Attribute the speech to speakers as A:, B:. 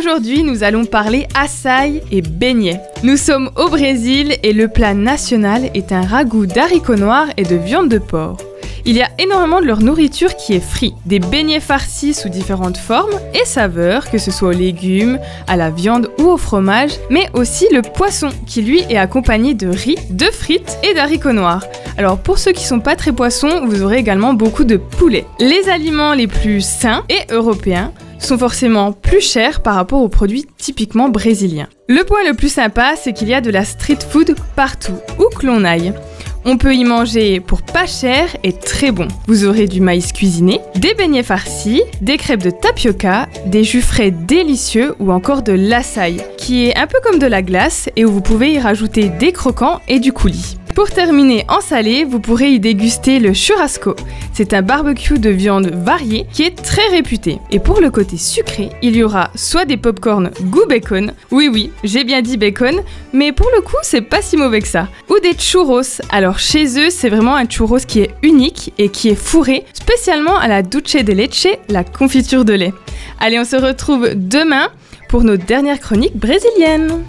A: Aujourd'hui, nous allons parler açaï et beignets. Nous sommes au Brésil et le plat national est un ragoût d'haricots noirs et de viande de porc. Il y a énormément de leur nourriture qui est frite. Des beignets farcis sous différentes formes et saveurs, que ce soit aux légumes, à la viande ou au fromage, mais aussi le poisson qui lui est accompagné de riz, de frites et d'haricots noirs. Alors pour ceux qui sont pas très poissons, vous aurez également beaucoup de poulet. Les aliments les plus sains et européens sont forcément plus chers par rapport aux produits typiquement brésiliens. Le point le plus sympa, c'est qu'il y a de la street food partout, où que l'on aille. On peut y manger pour pas cher et très bon. Vous aurez du maïs cuisiné, des beignets farcis, des crêpes de tapioca, des jus frais délicieux ou encore de l'açaï, qui est un peu comme de la glace et où vous pouvez y rajouter des croquants et du coulis. Pour terminer en salé, vous pourrez y déguster le churrasco. C'est un barbecue de viande variée qui est très réputé. Et pour le côté sucré, il y aura soit des pop-corn goût bacon, oui, j'ai bien dit bacon, mais pour le coup, c'est pas si mauvais que ça, ou des churros. Alors chez eux, c'est vraiment un churros qui est unique et qui est fourré spécialement à la dulce de leche, la confiture de lait. Allez, on se retrouve demain pour nos dernières chroniques brésiliennes.